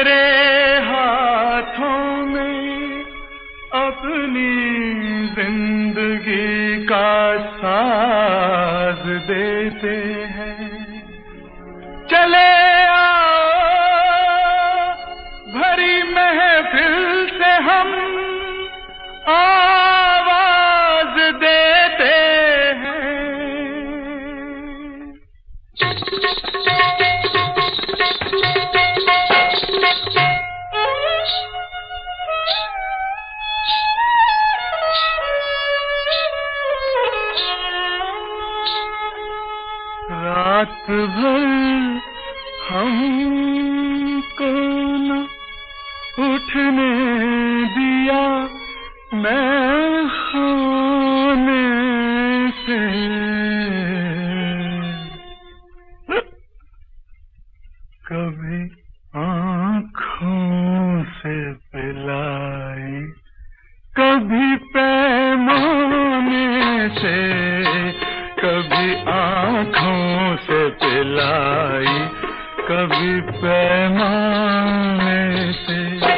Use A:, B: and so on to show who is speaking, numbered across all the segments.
A: तेरे हाथों में अपनी जिंदगी का साज देते हैं। चले आओ भरी महफिल से हम आवाज देते हैं। रात भर हमको न उठने दिया मैं खाने से। कभी आँखों से पिलाई, कभी पैमाने से, कभी आँखों से पिलाई, कभी पैमाने से।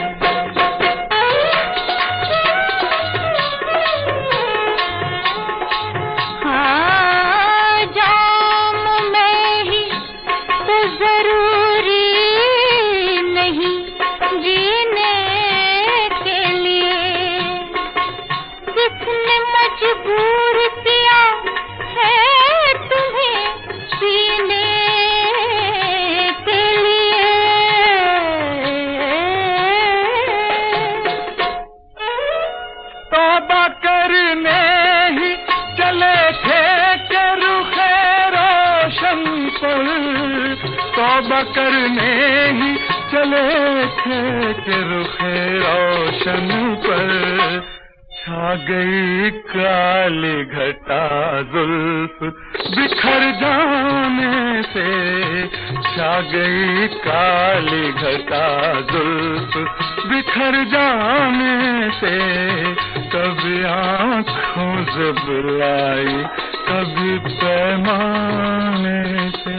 A: तौबा करने ही चले थे कि रुखे रोशन पर, तौबा करने ही चले थे कि रुखे रोशन पर। छा गई काली घटा जुल्फ बिखर जाने से, छा गई काली घटा जुल्फ बिखर जाने से। कभी आँखों से बुलाई, कभी पैमाने से।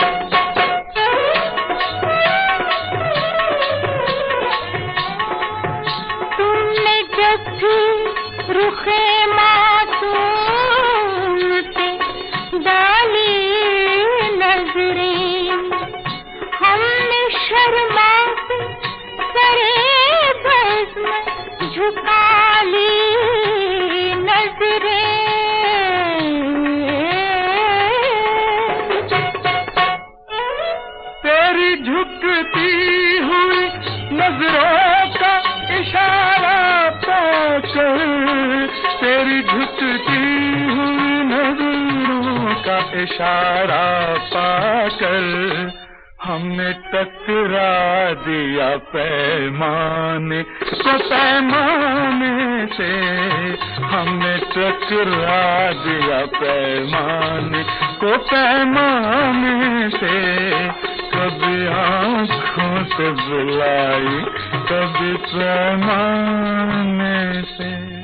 B: तुमने जब भी रुखे मासूम से डाली नजरें, हमने शर्मा से सरे भस्म झुका ली नजरें।
A: तेरी झुकती हुई नजरों का इशारा पाकर, तेरी झुकती हुई नजरों का इशारा पाकर। हमने टकरा दिया पैमाने को पैमाने से, हमने टकरा दिया पैमाने को पैमाने से। कभी आँखों से बुलाई, कभी पैमाने से।